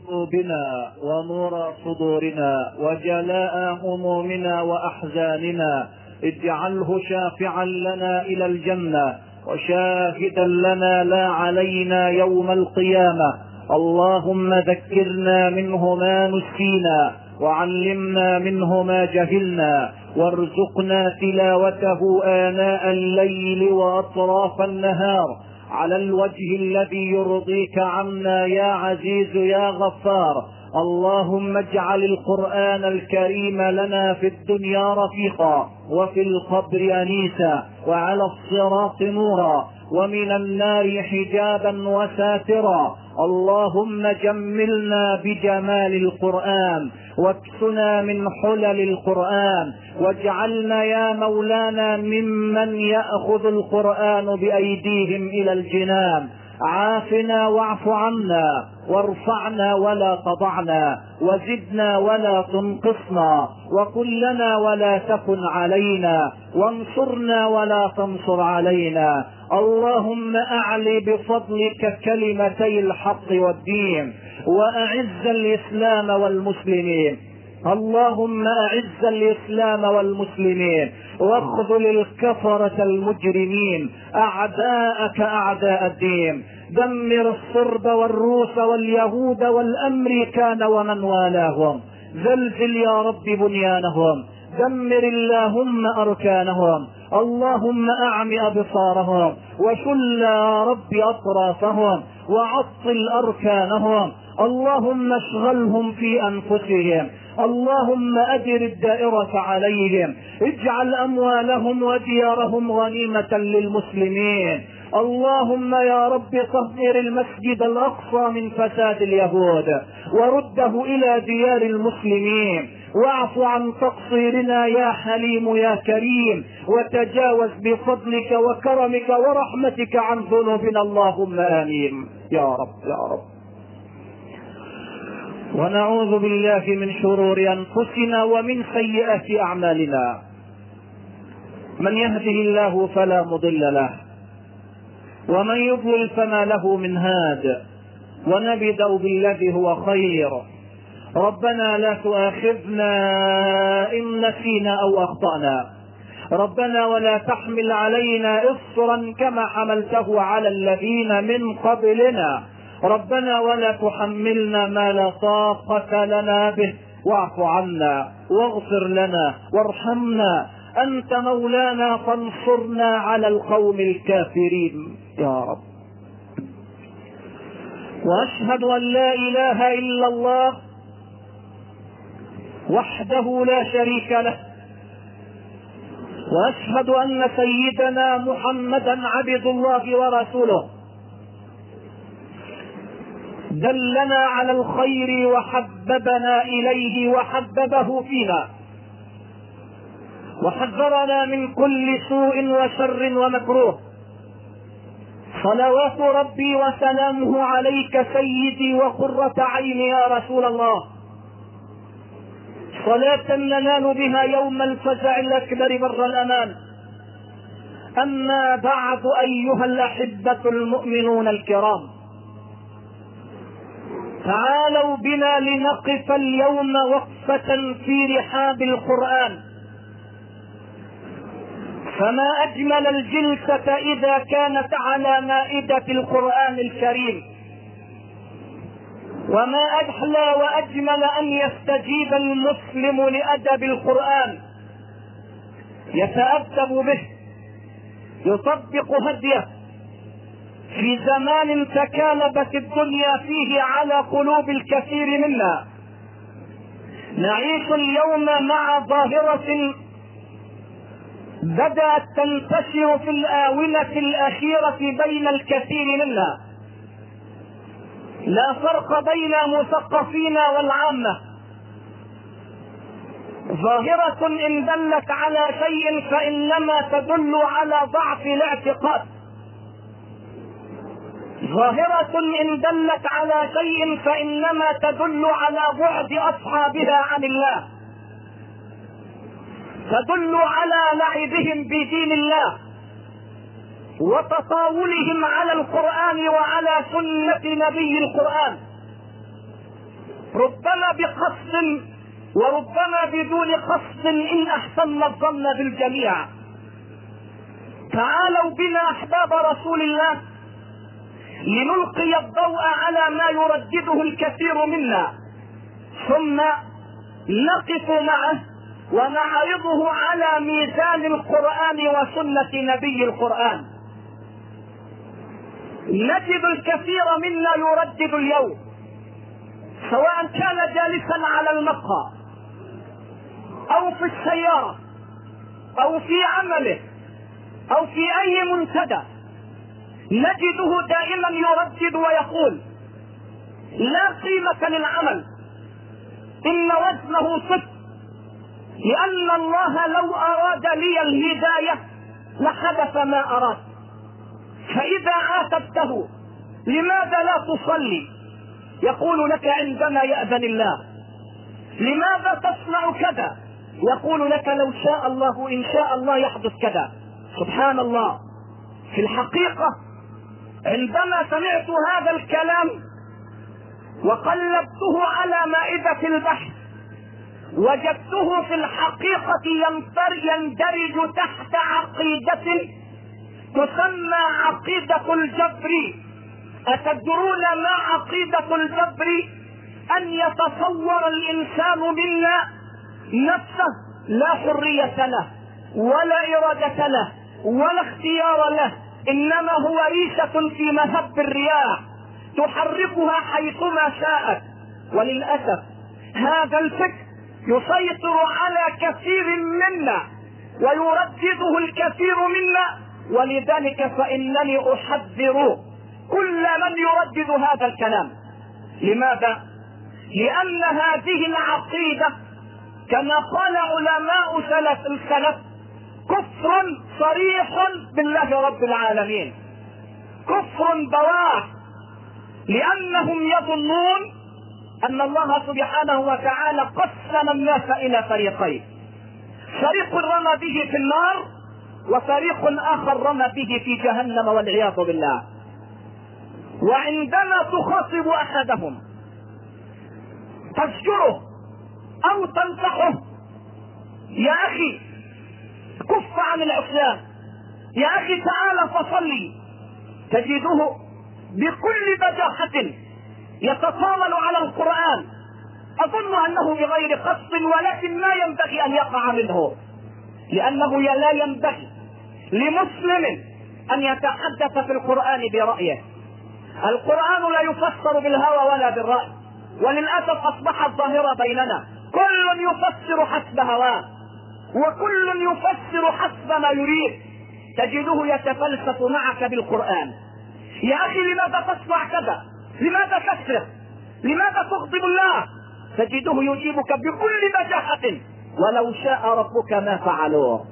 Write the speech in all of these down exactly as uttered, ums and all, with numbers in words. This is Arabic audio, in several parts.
قلوبنا ونور صدورنا وجلاء همومنا وأحزاننا. اجعله شافعا لنا إلى الجنة وشاهدا لنا لا علينا يوم القيامة. اللهم ذكرنا منه ما نسينا وعلمنا منه ما جهلنا وارزقنا تلاوته آناء الليل وأطراف النهار على الوجه الذي يرضيك عنا يا عزيز يا غفار. اللهم اجعل القرآن الكريم لنا في الدنيا رفيقا وفي القبر أنيسا وعلى الصراط نورا ومن النار حجابا وساترا. اللهم جملنا بجمال القرآن واكسنا من حلل القرآن واجعلنا يا مولانا ممن يأخذ القرآن بأيديهم إلى الجنان. عافنا واعف عنا وارفعنا ولا تضعنا وزدنا ولا تنقصنا وكن لنا ولا تكن علينا وانصرنا ولا تنصر علينا. اللهم أعل بفضلك كلمتي الحق والدين وأعز الإسلام والمسلمين. اللهم أعز الإسلام والمسلمين واخذل الكفرة المجرمين أعداءك أعداء الدين. دمر الصرب والروس واليهود والأمريكان ومن والاهم. زلزل يا رب بنيانهم. دمر اللهم أركانهم. اللهم أعم أبصارهم وشل يا رب أطرافهم وعطل أركانهم. اللهم اشغلهم في أنفسهم. اللهم أدر الدائرة عليهم. اجعل أموالهم وديارهم غنيمة للمسلمين. اللهم يا رب طهر المسجد الأقصى من فساد اليهود ورده إلى ديار المسلمين. واعف عن تقصيرنا يا حليم يا كريم وتجاوز بفضلك وكرمك ورحمتك عن ذنوبنا. اللهم آمين يا رب يا رب. ونعوذ بالله من شرور أنفسنا ومن سيئات أعمالنا. من يهده الله فلا مضل له ومن يضلل فما له من هاد. ونبدأ بالذي هو خير. ربنا لا تؤاخذنا إن نسينا أو أخطأنا. ربنا ولا تحمل علينا إصرا كما حملته على الذين من قبلنا. ربنا ولا تحملنا ما لا طاقة لنا به واعف عنا واغفر لنا وارحمنا. أنت مولانا فانصرنا على القوم الكافرين يا رب. وأشهد أن لا إله إلا الله وحده لا شريك له. وأشهد أن سيدنا محمدا عبد الله ورسوله دلنا على الخير وحببنا إليه وحببه فينا وحذرنا من كل سوء وشر ومكروه. صلوات ربي وسلامه عليك سيدي وقرة عيني يا رسول الله. صلاة ننال بها يوم الفزع الأكبر بر الأمان. أما بعد أيها الأحبة المؤمنون الكرام، تعالوا بنا لنقف اليوم وقفة في رحاب القرآن. فما أجمل الجلسة إذا كانت على مائدة القرآن الكريم، وما أحلى وأجمل أن يستجيب المسلم لأدب القرآن، يتأدب به، يطبق هديه في زمان تكالبت الدنيا فيه على قلوب الكثير منا. نعيش اليوم مع ظاهرة بدأت تنتشر في الآونة الأخيرة بين الكثير منا، لا فرق بين مثقفين والعامة. ظاهرة إن دلت على شيء فإنما تدل على ضعف الاعتقاد. ظاهرة إن دلت على شيء فإنما تدل على بعد أصحابها عن الله، تدل على لعبهم بدين الله وتطاولهم على القرآن وعلى سنة نبي القرآن. ربما بقصد وربما بدون قصد إن أحسن الظن بالجميع. تعالوا بنا أحباب رسول الله لنلقي الضوء على ما يردده الكثير منا، ثم نقف معه ونعرضه على ميزان القرآن وسنة نبي القرآن. نجد الكثير منا يردد اليوم، سواء كان جالسا على المقهى أو في السيارة أو في عمله أو في أي منتدى، نجده دائما يردد ويقول: لا قيمة للعمل، إن وزنه صفر، لأن الله لو أراد لي الهداية لحدث ما أراد. فإذا عاتبته: لماذا لا تصلي؟ يقول لك: عندما يأذن الله. لماذا تصنع كذا؟ يقول لك: لو شاء الله إن شاء الله يحدث كذا. سبحان الله. في الحقيقة عندما سمعت هذا الكلام وقلبته على مائدة البحث وجدته في الحقيقة يندرج تحت عقيدة تسمى عقيدة الجبر. أتدرون ما عقيدة الجبر؟ أن يتصور الإنسان منا نفسه لا حرية له ولا إرادة له ولا اختيار له، إنما هو ريشة في مهب الرياح تحركها حيثما شاءت. وللأسف هذا الفكر يسيطر على كثير منا ويردده الكثير منا، ولذلك فإنني أحذر كل من يردد هذا الكلام. لماذا؟ لأن هذه العقيدة كما قال علماء سلف السلف كفر صريح بالله رب العالمين، كفر بواح، لأنهم يظنون أن الله سبحانه وتعالى قسم الناس إلى فريقين: فريق رمى به في النار وفريق آخر رمى به في جهنم والعياذ بالله. وعندما تخاطب أحدهم تزجره أو تنصحه: يا أخي كف عن العصيان، يا أخي تعال فصلي، تجده بكل بجاحة يتطاول على القرآن. أظن أنه بغير قصد، ولكن ما ينبغي أن يقع منه، لأنه لا ينبغي لمسلم أن يتحدث في القرآن برأيه. القرآن لا يفسر بالهوى ولا بالرأي، وللأسف أصبحت ظاهرة بيننا، كل يفسر حسب هواه وكل يفسر حسب ما يريد. تجده يتفلسف معك بالقرآن: يا أخي لماذا تصنع كذا؟ لماذا تسرق؟ لماذا تغضب الله؟ تجده يجيبك بكل بجاحة: ولو شاء ربك ما فعلوه.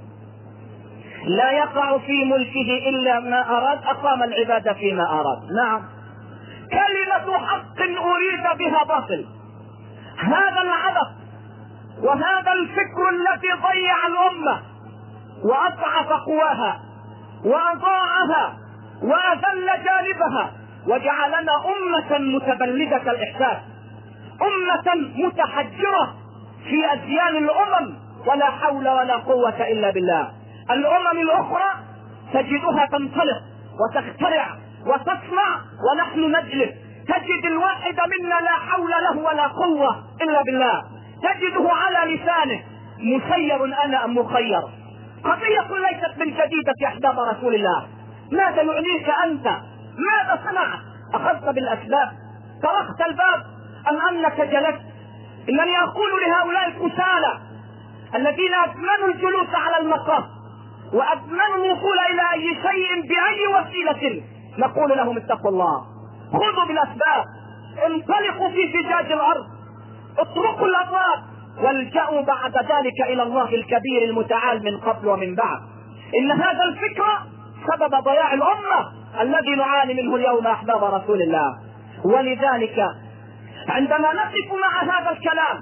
لا يقع في ملكه إلا ما أراد، أقام العباد فيما أراد. نعم، كلمة حق أريد بها باطل. هذا العبث وهذا الفكر الذي ضيع الأمة وأضعف قواها وأضاعها وأذل جانبها وجعلنا أمة متبلدة الإحساس، أمة متحجرة في أديان الأمم، ولا حول ولا قوة إلا بالله. الأمم الأخرى تجدها تنطلق وتخترع وتصنع ونحن نجلس. تجد الواحد منا لا حول له ولا قوة إلا بالله، تجده على لسانه مسير أنا أم مخير. قضية ليست بالجديدة يا أحباب رسول الله. ماذا يعنيك أنت؟ ماذا صنعت؟ أخذت بالأسباب؟ طرقت الباب أم أنك جلست؟ إنني أقول لهؤلاء الكسالى الذين أدمنوا الجلوس على المقام وأدمنوا الوصول إلى أي شيء بأي وسيلة، نقول لهم: اتقوا الله، خذوا بالأسباب، انطلقوا في فجاج الأرض، اطرقوا الأبواب، والجأوا بعد ذلك إلى الله الكبير المتعال من قبل ومن بعد. إن هذا الفكر سبب ضياع الأمة الذي نعاني منه اليوم أحباب رسول الله. ولذلك عندما نقف مع هذا الكلام،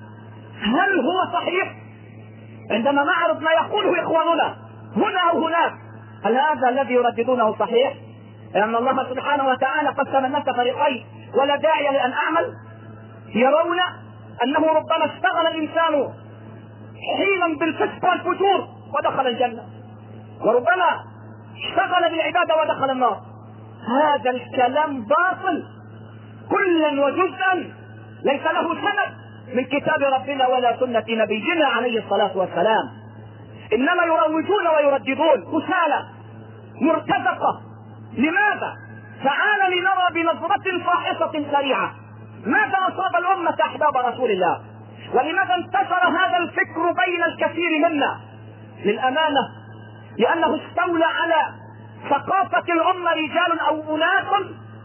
هل هو صحيح؟ عندما نعرض ما يقوله إخواننا هنا أو هناك، هل هذا الذي يرددونه صحيح؟ لأن الله سبحانه وتعالى قسم الناس فريقين ولا داعي لأن أعمل. يرون أنه ربما اشتغل الإنسان حينا بالفسق والفجور ودخل الجنة، وربما اشتغل بالعبادة ودخل النار. هذا الكلام باطل كلا وجزءا، ليس له سند من كتاب ربنا ولا سنة نبينا عليه الصلاة والسلام. إنما يروجون ويرددون كسالى مرتزقة. لماذا؟ تعال لنرى بنظرة فاحصة سريعة ماذا أصاب الأمة أحباب رسول الله، ولماذا انتشر هذا الفكر بين الكثير منا. للأمانة لأنه استولى على ثقافة الأمة رجال أو أناس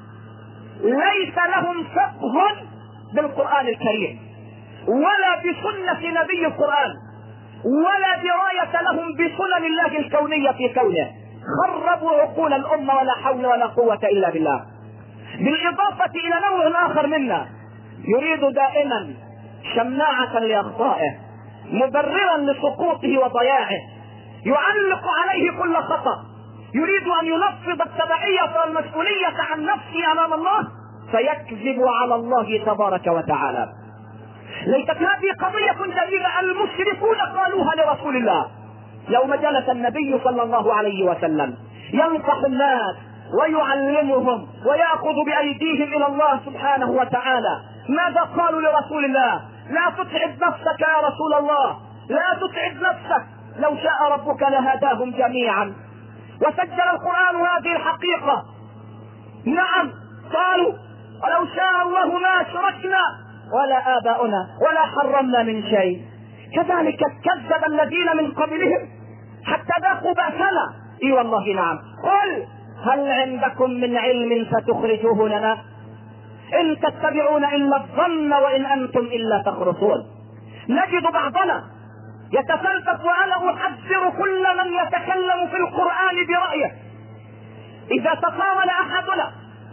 ليس لهم فقه بالقرآن الكريم ولا بسنة نبي القرآن ولا دراية لهم بسنن الله الكونية في كونه. خربوا عقول الأمة ولا حول ولا قوة إلا بالله. بالإضافة إلى نوع آخر منا يريد دائما شماعة لأخطائه مبررا لسقوطه وضياعه، يعلق عليه كل خطأ، يريد أن ينفض التبعية والمسؤولية عن نفسه أمام الله، فيكذب على الله تبارك وتعالى. ليست هذه قضية جديدة، المشركون قالوها لرسول الله يوم جلس النبي صلى الله عليه وسلم ينصح الناس ويعلمهم ويأخذ بأيديهم إلى الله سبحانه وتعالى. ماذا قالوا لرسول الله؟ لا تتعب نفسك يا رسول الله، لا تتعب نفسك، لو شاء ربك لهداهم جميعا. وسجل القرآن هذه الحقيقة. نعم قالوا ولو شاء الله ما أشركنا ولا آباؤنا ولا حرمنا من شيء. كذلك كذب الذين من قبلهم حتى ذاقوا بأسنا. اي والله نعم. قل هل عندكم من علم فتخرجوه لنا؟ إن تتبعون إلا الظن وإن أنتم إلا تخرصون. نجد بعضنا يتفلسف، وأنا أحذر كل من يتكلم في القرآن برأيه. إذا تقاول أحدنا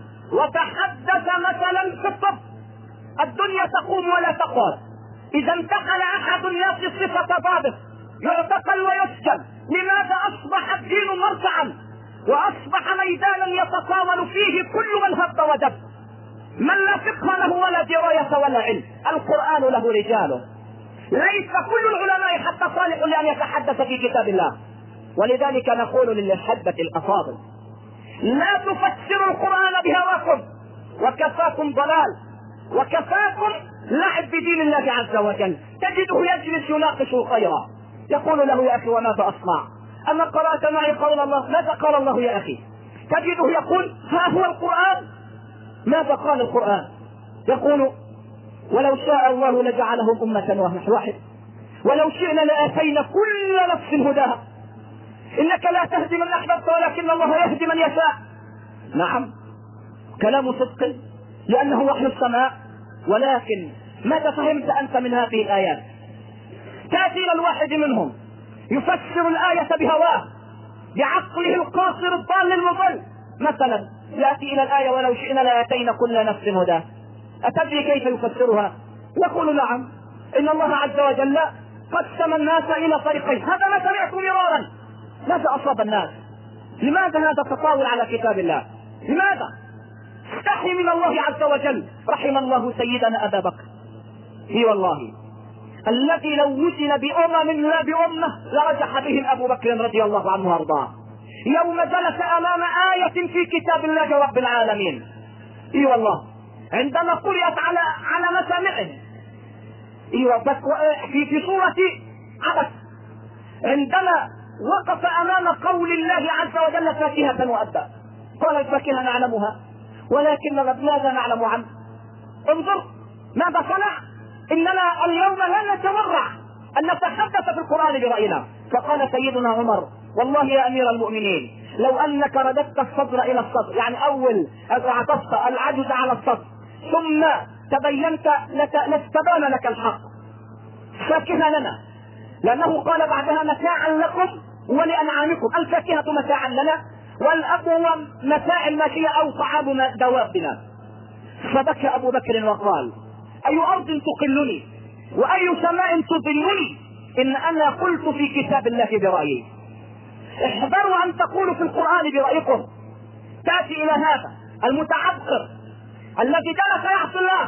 وتحدث مثلا في الطب الدنيا تقوم ولا تقعد. إذا انتقل أحد يأتي صفة ضابط يعتقل ويسجن. لماذا؟ أصبح الدين مرتعا وأصبح ميدانا يتقاول فيه كل من هب ودب، من لا فقه له ولا دراية ولا علم. القرآن له رجاله، ليس كل العلماء حتى صالح لأن يتحدث في كتاب الله. ولذلك نقول للأحبة الأفاضل لا تفسروا القرآن بهواكم، وكفاكم ضلال وكفاكم لعب بدين الله عز وجل. تجده يجلس يناقش خيرا، يقول له يا أخي وماذا أصنع؟ أما قرأت معي قول الله؟ ماذا قال الله يا أخي؟ تجده يقول ها هو القرآن، ماذا قال القرآن؟ يقول ولو شاء الله لجعلهم أمة واحدة ولو شئنا لآتينا كل نفس هداها إنك لا تهدي من أحببت ولكن الله يهدي من يشاء. نعم كلام صدق لأنه وحي السماء. ولكن ماذا فهمت أنت من هذه الآيات؟ تأتي إلى الواحد منهم يفسر الآية بهواه بعقله القاصر الضال المضل. مثلا يأتي إلى الآية ولو شئنا لآتينا كل نفس هداها. أتدري كيف يفسرها؟ يقول نعم إن الله عز وجل قسم الناس إلى فريقين. هذا ما سمعت مرارا. ماذا أصاب الناس؟ لماذا هذا التطاول على كتاب الله؟ لماذا؟ استحي من الله عز وجل. رحم الله سيدنا أبا بكر، هي والله الذي لو وزن بأمم لا بأمة لرجح بهم أبو بكر رضي الله عنه وارضاه يوم جلس أمام آية في كتاب الله رب العالمين. اي والله عندما قرأت على على مسامعه في في سورة عبس، عندما وقف أمام قول الله عز وجل فاكهة وأبا، قال الفاكهة نعلمها ولكن ماذا نعلم عنه؟ انظر ماذا صنع. إننا اليوم لا نتورع أن نتحدث في القرآن برأينا. فقال سيدنا عمر والله يا أمير المؤمنين لو أنك رددت الصدر إلى الصدر، يعني أول عطفت العجز على الصدر ثم تبينت لاستبان لك الحق. فاكهة لنا، لأنه قال بعدها متاعا لكم ولأنعامكم. الفاكهة متاعا لنا والأقوى متاع الماشية أو طعام دوابنا. فبكى أبو بكر وقال أي أرض تقلني وأي سماء تظلني إن أنا قلت في كتاب الله برأيي. احذروا أن تقولوا في القرآن برأيكم. تأتي إلى هذا المتعبقر الذي جلس يعصي الله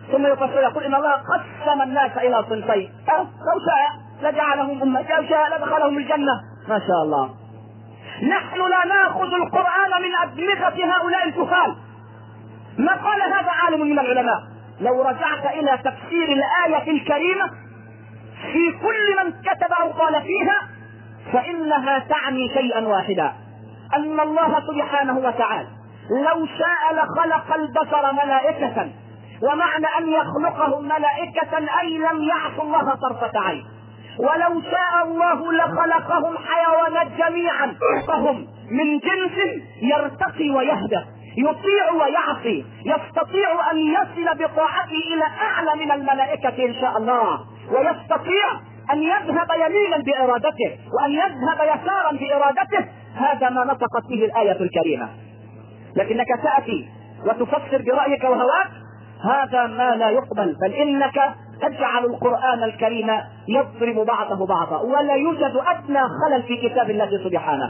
ثم يفسر يقول إن الله قسم الناس إلى صنفين، لو شاء لجعلهم أمة، لو شاء لدخلهم الجنة. ما شاء الله. نحن لا نأخذ القرآن من أدمغة هؤلاء الكفار. ما قال هذا عالم من العلماء. لو رجعت إلى تفسير الآية الكريمة في كل من كتب أو قال فيها فإنها تعني شيئا واحدا، أن الله سبحانه وتعالى لو شاء لخلق البشر ملائكة، ومعنى أن يخلقهم ملائكة أي لم يعصوا الله طرفة عين. ولو شاء الله لخلقهم حيوانات جميعا، فهم من جنس يرتقي ويهدى، يطيع ويعصي، يستطيع أن يصل بطاعته إلى أعلى من الملائكة إن شاء الله، ويستطيع أن يذهب يمينا بإرادته وأن يذهب يسارا بإرادته. هذا ما نطقت به الآية الكريمة. لكنك تأتي وتفسر برأيك وهواك، هذا ما لا يقبل، بل إنك تجعل القرآن الكريم يضرب بعضه بعضا، ولا يوجد أدنى خلل في كتاب الله سبحانه.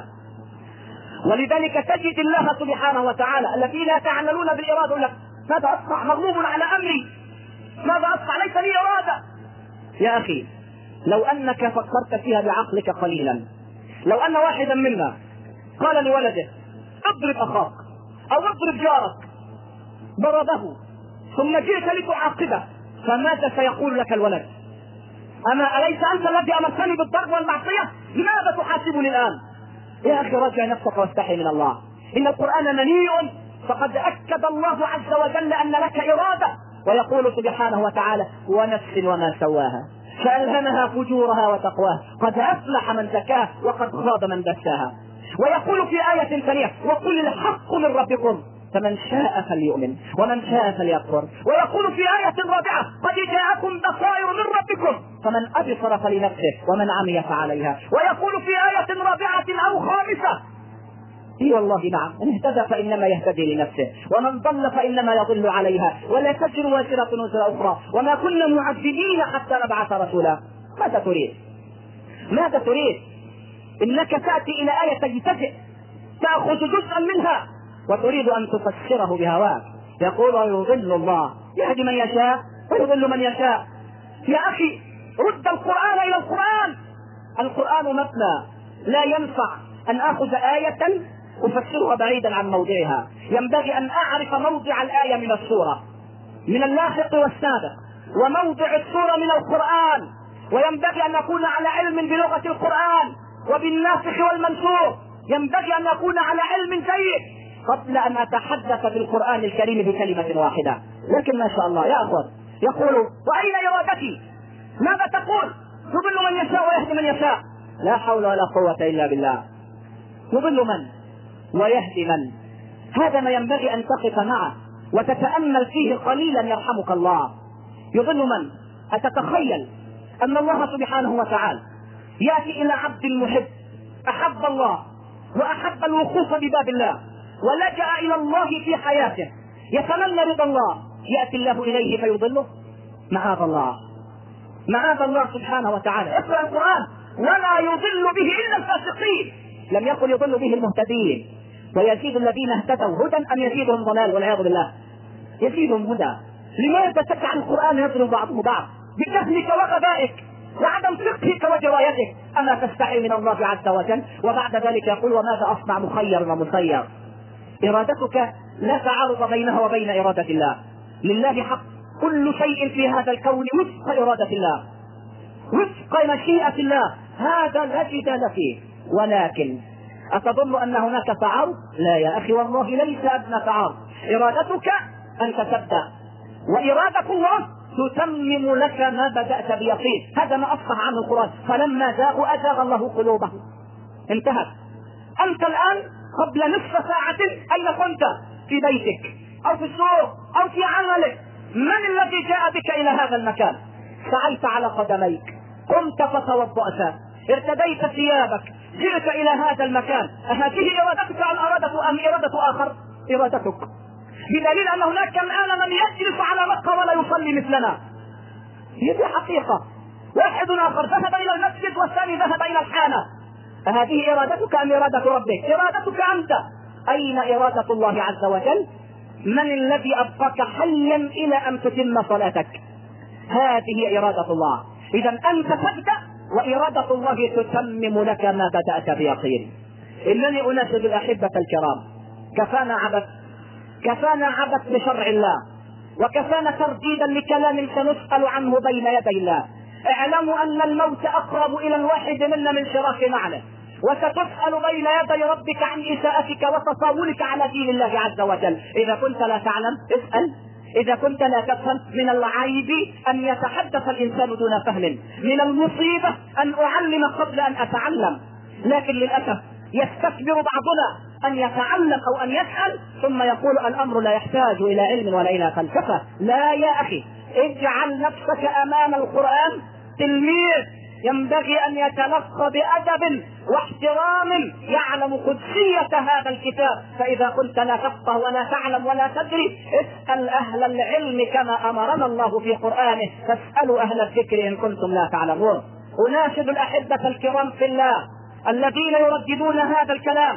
ولذلك تجد الله سبحانه وتعالى الذين يتعللون بالإرادة يقول لك ماذا أصنع؟ مغلوب على أمري، ماذا أصنع؟ ليس لي إرادة. يا أخي لو أنك فكرت فيها بعقلك قليلا، لو أن واحدا منا قال لولده اضرب أخاك أو اضرب جارك، ضربه، ثم جئت لتعاقبه، فماذا سيقول لك الولد؟ أما أليس أنت الذي أمرتني بالضرب والمعصية؟ لماذا تحاسبني الآن؟ يا أخي راجع نفسك واستحي من الله. إن القرآن منيء، فقد أكد الله عز وجل أن لك إرادة، ويقول سبحانه وتعالى ونفس وما سواها فألهمها فجورها وتقواها قد أفلح من زكاها وقد خاب من دساها. ويقول في آية ثانية وقل الحق من ربكم فمن شاء فليؤمن ومن شاء فليكفر. ويقول في آية رابعة قد جاءكم بصائر من ربكم فمن أبصر فلنفسه ومن عمي فعليها. ويقول في آية رابعة أو خامسة اي والله نعم، من اهتدى فانما يهتدي لنفسه ومن ضل فانما يضل عليها ولا تزر وازرة وزر اخرى وما كنا معذبين حتى نبعث رسولا. ماذا تريد؟ ماذا تريد؟ انك تاتي الى آية تجتزئ تاخذ جزءا منها وتريد ان تفسره بهواك. يقول ويضل الله يهدي من يشاء ويضل من يشاء. يا اخي رد القرآن الى القرآن. القرآن مثنى، لا ينفع ان اخذ آية أفسرها بعيدا عن موضعها. ينبغي أن أعرف موضع الآية من السورة، من اللاحق والسابق، وموضع السورة من القرآن. وينبغي أن أكون على علم بلغة القرآن وبالناسخ والمنسوخ. ينبغي أن أكون على علم جيد قبل أن أتحدث بالقرآن الكريم بكلمة واحدة. لكن ما شاء الله يا أخوان يقول وأين إرادتي؟ ماذا تقول؟ يضل من يشاء ويهدي من يشاء. لا حول ولا قوة إلا بالله. يضل من ويهدي من؟ هذا ما ينبغي أن تقف معه وتتأمل فيه قليلا يرحمك الله. يضل من؟ أتتخيل أن الله سبحانه وتعالى يأتي إلى عبد محب أحب الله وأحب الوقوف بباب الله ولجأ إلى الله في حياته يتمنى رضا الله، يأتي الله إليه فيضله؟ معاذ الله، معاذ الله سبحانه وتعالى. اقرأ القرآن ولا يضل به إلا الفاسقين. لم يقل يضل به المهتدين. ويزيد الذين اهتدوا هدى أم يزيدهم ضلال والعياذ بالله؟ يزيدهم هدى. لماذا تجعل القرآن يضرب بعضه بعض بجهلك وغبائك وعدم فقهك وجوايتك؟ أما تستحي من الله عز وجل؟ وبعد ذلك يقول وماذا أصنع مخير ومسير. إرادتك لا تعارض بينها وبين إرادة الله. لله حق كل شيء في هذا الكون وفق إرادة الله وفق مشيئة الله، هذا لا جدال فيه. ولكن أتظن أن هناك تعارض؟ لا يا أخي والله ليس أدنى تعارض. إرادتك أن تبدأ وإرادة الله تتمم لك ما بدأت بيقين. هذا ما أصبح عنه القرآن فلما زاغوا أزاغ الله قلوبهم. انتهت. أنت الآن قبل نصف ساعة أين كنت؟ في بيتك أو في السوق أو في عملك. من الذي جاء بك إلى هذا المكان؟ سعيت على قدميك، قمت فتوضأت، ارتديت ثيابك، جئت إلى هذا المكان. أهذه إرادتك أم إرادة أم إرادة آخر؟ إرادتك. بدليل أن هناك الآن من يجلس على مكة ولا يصلي مثلنا. هذه حقيقة. واحد آخر ذهب إلى المسجد والثاني ذهب إلى الحانة. أهذه إرادتك أم إرادة ربك؟ إرادتك أنت. أين إرادة الله عز وجل؟ من الذي أبقاك حيا إلى أن تتم صلاتك؟ هذه إرادة الله. إذا أنت تبدأ وإرادة الله تتمم لك ما بدأت بيقين. إنني أناشد الأحبة الكرام، كفانا عبث، كفانا عبث بشرع الله، وكفانا ترديدا لكلام سنسأل عنه بين يدي الله. اعلموا أن الموت أقرب إلى الواحد منا من شراك نعله، وستسأل بين يدي ربك عن إساءتك وتطاولك على دين الله عز وجل. إذا كنت لا تعلم اسأل، إذا كنت لا تفهم. من العيب أن يتحدث الإنسان دون فهم، من المصيبة أن أعلم قبل أن أتعلم. لكن للأسف يستكبر بعضنا أن يتعلم أو أن يسأل ثم يقول الأمر لا يحتاج إلى علم ولا إلى فلسفة. لا يا أخي، اجعل نفسك أمام القرآن تلميذ ينبغي أن يتلقى بأدب واحترام، يعلم قدسية هذا الكتاب. فإذا كنت لا تفقه ولا تعلم ولا تدري، اسأل أهل العلم كما أمرنا الله في قرآنه، فاسألوا أهل الذكر إن كنتم لا تعلمون. أناشد الأحبة الكرام في الله الذين يرددون هذا الكلام،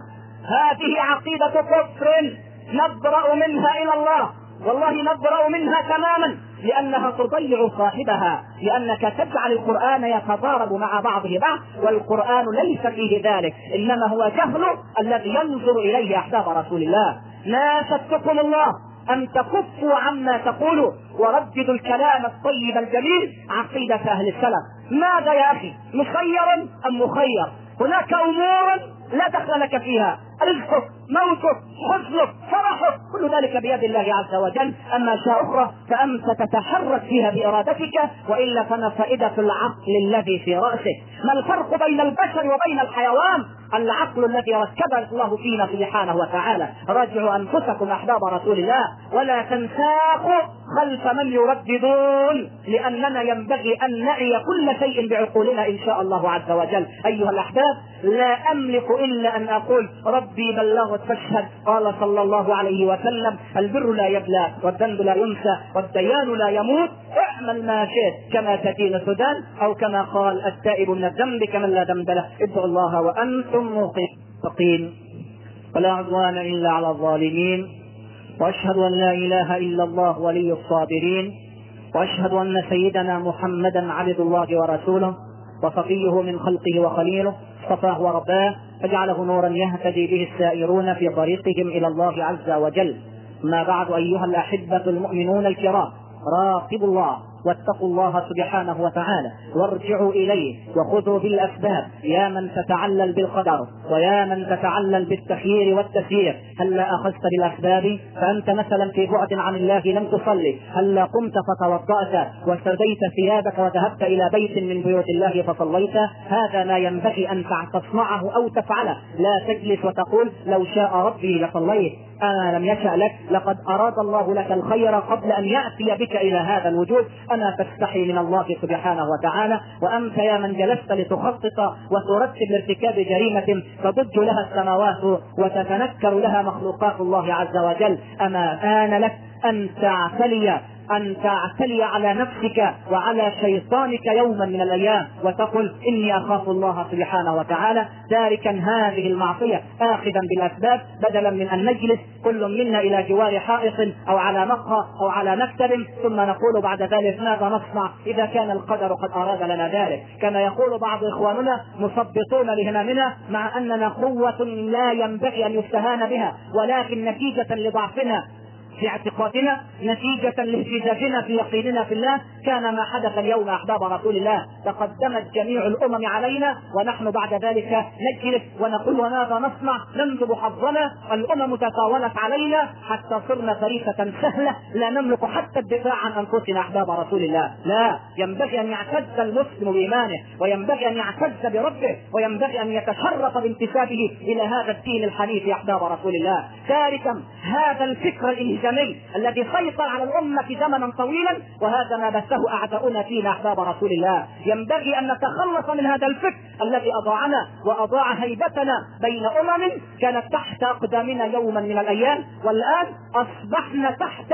هذه عقيدة كفر نبرأ منها إلى الله، والله نبرأ منها تماما، لأنها تضيع صاحبها، لأنك تجعل القرآن يتضارب مع بعضه بعض، والقرآن ليس فيه ذلك، إنما هو جهل الذي ينظر إليه أحباب رسول الله. ناشدتكم الله أن تكفوا عما تقولوا ورددوا الكلام الطيب الجميل، عقيدة أهل السلف. ماذا يا أخي، مسير أم مخير؟ هناك أمور لا دخل لك فيها، رزقك، موتك، حزنك، فرحك، كل ذلك بيد الله عز وجل. أما أشياء أخرى فأنت تتحرك فيها بإرادتك، وإلا فما فائدة العقل الذي في رأسك؟ ما الفرق بين البشر وبين الحيوان؟ العقل الذي ركبه الله فينا سبحانه وتعالى. راجعوا أنفسكم أحباب رسول الله، ولا تنساقوا خلف من يرددون، لأننا ينبغي أن نعي كل شيء بعقولنا إن شاء الله عز وجل. أيها الأحباب، لا أملك إلا أن أقول ربي بلغت فاشهد. قال صلى الله عليه وسلم: البر لا يبلى، والذنب لا ينسى، والديان لا يموت، اعمل ما شئت كما تدين السودان، أو كما قال: التائب من الذنب كمن لا ذنب له. ادعوا الله وأنتم موقنين، ولا عدوان إلا على الظالمين، وأشهد أن لا إله إلا الله ولي الصابرين، وأشهد أن سيدنا محمدا عبد الله ورسوله وصفيه من خلقه وخليله، اصطفاه ورباه فجعله نورا يهتدي به السائرون في طريقهم إلى الله عز وجل. ما بعد، أيها الأحبة المؤمنون الكرام، راقبوا الله واتقوا الله سبحانه وتعالى، وارجعوا إليه وخذوا بالأسباب، يا من تتعلل بالقدر ويا من تتعلل بالتخيير والتسيير. هلا أخذت بالأسباب فأنت مثلا في بعد عن الله لم تصلي، هلا قمت فتوضأت وسديت ثيابك وذهبت إلى بيت من بيوت الله فصليت. هذا ما ينبغي أن تصنعه أو تفعله، لا تجلس وتقول لو شاء ربي لصليت. أنا لم يشأ لك، لقد أراد الله لك الخير قبل أن يأتي بك إلى هذا الوجود. أنا تستحي من الله سبحانه وتعالى، وأنت يا من جلست لتخطط وترتب لارتكاب جريمة تضج لها السماوات وتتنكر لها مخلوقات الله عز وجل، أما آن لك أن تعتلي أن تعتلي على نفسك وعلى شيطانك يوما من الأيام وتقول إني أخاف الله سبحانه وتعالى، تاركا هذه المعصية آخذا بالأسباب، بدلا من أن نجلس كل منا إلى جوار حائط أو على مقهى أو على مكتب ثم نقول بعد ذلك ماذا نصنع إذا كان القدر قد أراد لنا ذلك. كما يقول بعض إخواننا مثبطون لهممنا، مع أننا قوة لا ينبغي أن يستهان بها، ولكن نتيجة لضعفنا في اعتقادنا، نتيجة لاهتزازنا في يقيننا في الله، كان ما حدث اليوم أحباب رسول الله. تقدمت جميع الأمم علينا ونحن بعد ذلك نجلس ونقول وماذا نصنع، ننجب حظنا. الأمم تطاولت علينا حتى صرنا فريسة سهلة لا نملك حتى الدفاع عن أنفسنا أحباب رسول الله. لا، ينبغي أن يعتز المسلم بإيمانه، وينبغي أن يعتز بربه، وينبغي أن يتشرف بانتسابه إلى هذا الدين الحنيف أحباب رسول الله، تاركا هذا الفكر الإنجازي الذي سيطر على الأمة زمنا طويلا، وهذا ما بثه أعداؤنا فينا أحباب رسول الله. ينبغي أن نتخلص من هذا الفكر الذي أضاعنا وأضاع هيبتنا بين أمم كانت تحت أقدامنا يوما من الأيام، والآن أصبحنا تحت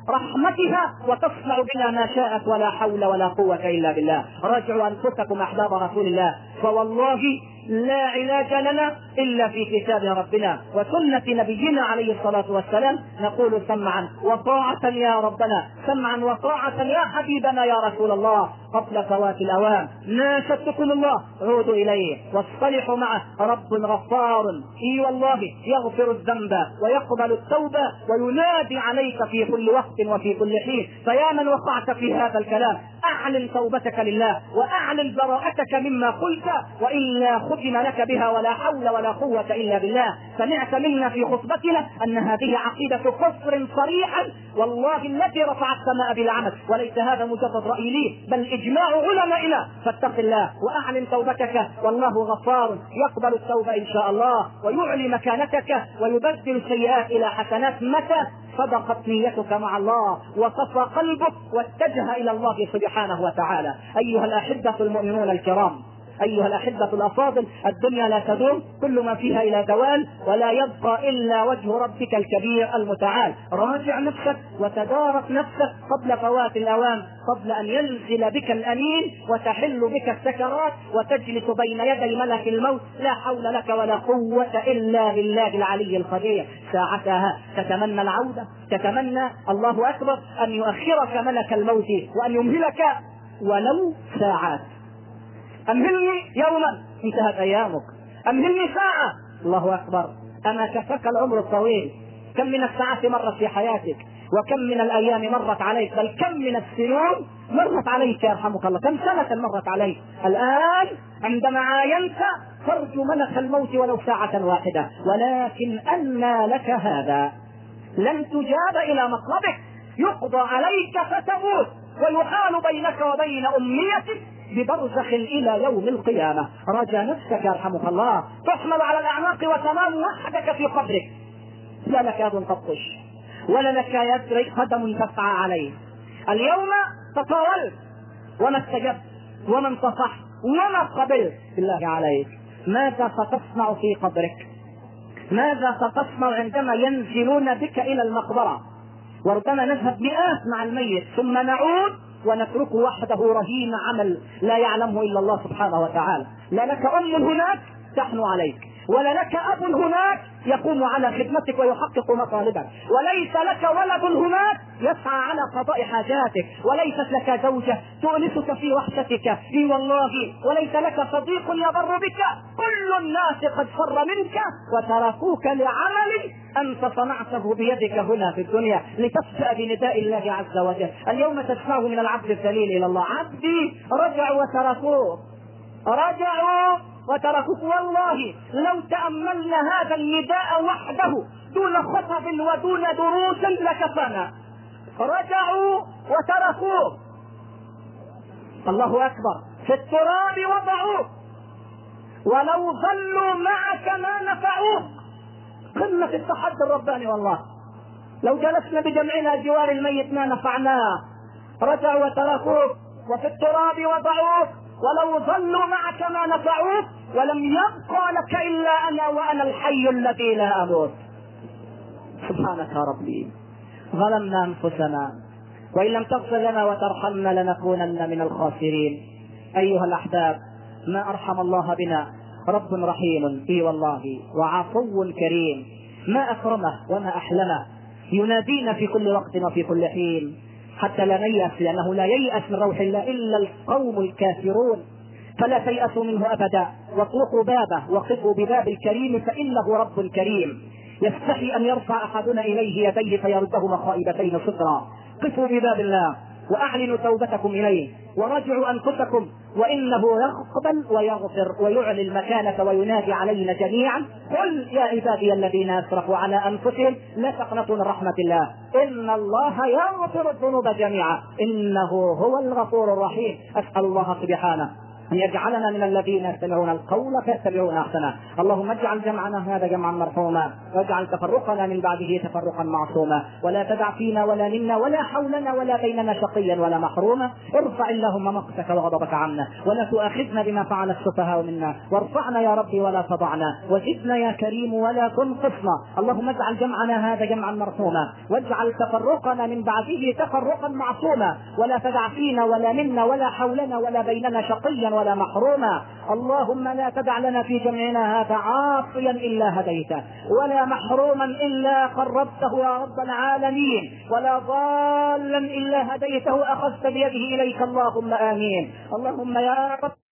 رحمتها وتصنع بنا ما شاءت ولا حول ولا قوة إلا بالله. راجعوا أنفسكم أحباب رسول الله، فوالله لا علاج لنا إلا في كتاب ربنا وسنة نبينا عليه الصلاة والسلام. نقول سمعا وطاعة يا ربنا، سمعا وطاعة يا حبيبنا يا رسول الله، قبل فوات الأوان. ناشدتكم الله عودوا إليه واصطلحوا معه، رب غفار إي والله يغفر الذنب ويقبل التوبة وينادي عليك في كل وقت وفي كل حين. فيا من وقعت في هذا الكلام أعلن توبتك لله وأعلن براءتك مما قلت، وإلا ختم لك بها ولا حول ولا قوة إلا بالله. سمعت منا في خطبتنا أن هذه عقيدة كفر صريحا والله التي رفع السماء بالعمد، وليس هذا مجرد رأي لي بل إجماع علمائنا. فاتق الله وأعلن توبتك، والله غفار يقبل التوبة إن شاء الله ويعلي مكانتك ويبدل السيئات إلى حسنات متى صدقت نيتك مع الله وصفى قلبك واتجه إلى الله سبحانه وتعالى. أيها الأحبة المؤمنون الكرام، أيها الأحبة الأفاضل، الدنيا لا تدوم، كل ما فيها إلى زوال، ولا يبقى إلا وجه ربك الكبير المتعال. راجع نفسك وتدارك نفسك قبل فوات الأوان، قبل أن ينزل بك الأنين وتحل بك السكرات وتجلس بين يدي ملك الموت. لا حول لك ولا قوة إلا بالله العلي القدير. ساعتها تتمنى العودة، تتمنى الله أكبر أن يؤخرك ملك الموت وأن يمهلك ولو ساعات. أمهلني يوما انتهت أيامك، أمهلني ساعة، الله أكبر، أما كفاك العمر الطويل. كم من الساعات مرت في حياتك، وكم من الأيام مرت عليك، بل كم من السنين مرت عليك يرحمك الله، كم سنة مرت عليك. الآن عندما عاينت ترجو ملك الموت ولو ساعة واحدة، ولكن أنى لك هذا؟ لن تجاب إلى مطلبك، يقضى عليك فتموت ويحال بينك وبين أمنيتك ببرزخ إلى يوم القيامة. رجا نفسك يرحمك الله، تحمل على الأعناق وتنام وحدك في قبرك، لا لك يد تبطش ولا لك يد قدم تسعى عليه. اليوم تطاولت وما استجبت وما انتصحت وما قبلت، بالله عليك ماذا ستصنع في قبرك؟ ماذا ستصنع عندما ينزلون بك إلى المقبرة؟ وربما نذهب مئات مع الميت ثم نعود ونتركه وحده رهين عمل لا يعلمه إلا الله سبحانه وتعالى. لا لك أم هناك تحنو عليك، ولا لك أب هناك يقوم على خدمتك ويحقق مطالبك، وليس لك ولد هناك يسعى على قضاء حاجاتك، وليست لك زوجة تؤنسك في وحشتك، اي والله، وليس لك صديق يبر بك. كل الناس قد فر منك وتركوك لعمل أنت صنعته بيدك هنا في الدنيا لتفسأ بنداء الله عز وجل. اليوم تسمعه من العبد الذليل إلى الله: عبدي رجعوا وتركوه، رجعوا وتركوك. والله لو تأملنا هذا النداء وحده دون خطب ودون دروس لكفانا. رجعوا وتركوه، الله أكبر، في التراب وضعوه، ولو ظلوا معك ما نفعوك. قمة التحدي الرباني والله. لو جلسنا بجمعنا جوار الميت ما نفعناه. رجعوا وتركوك وفي التراب وضعوك، ولو ظلوا معك ما نفعوك، ولم يبقى لك إلا أنا وأنا الحي الذي لا أموت. سبحانك يا ربي، ظلمنا أنفسنا، وإن لم تغفر لنا وترحمنا لنكونن من الخاسرين. أيها الأحباب، ما أرحم الله بنا، رب رحيم اي والله وعفو كريم، ما أكرمه وما أحلمه، ينادينا في كل وقت وفي كل حين حتى لا نيأس، لأنه لا ييأس من روح الله إلا القوم الكافرون. فلا تيأسوا منه أبدا، واطرقوا بابه وقفوا بباب الكريم فإنه رب كريم. يستحي أن يرفع أحدنا إليه يديه فيردهما خائبتين صفرا. قفوا بباب الله وأعلنوا توبتكم إليه ورجعوا أنفسكم، وإنه يقبل ويغفر ويعلي المكانة وينادي علينا جميعا: قل يا عبادي الذين أسرفوا على أنفسهم لا تقنطوا من رحمة الله إن الله يغفر الذنوب جميعا إنه هو الغفور الرحيم. أسأل الله سبحانه أن يجعلنا من الذين يستمعون القول فيتبعون أحسنه. اللهم اجعل جمعنا هذا جمعا مرحوما، واجعل تفرقنا من بعده تفرقا معصوما، ولا تدع فينا ولا منا ولا حولنا ولا بيننا شقيا ولا محروما. ارفع اللهم مقتك وغضبك عنا، ولا تؤاخذنا بما فعل السفهاء منا، وارفعنا يا ربي ولا تضعنا، وزدنا يا كريم ولا تنقصنا. اللهم اجعل جمعنا هذا جمعا مرحوما، واجعل تفرقنا من بعده تفرقا معصوما، ولا تدع فينا ولا منا ولا حولنا ولا بيننا شقيا ولا محروما. اللهم لا تدع لنا في جمعنا هذا عاصيا إلا هديته، ولا محروما إلا قربته يا رب العالمين، ولا ضالا إلا هديته أخذت بيده إليك. اللهم آمين. اللهم يا رب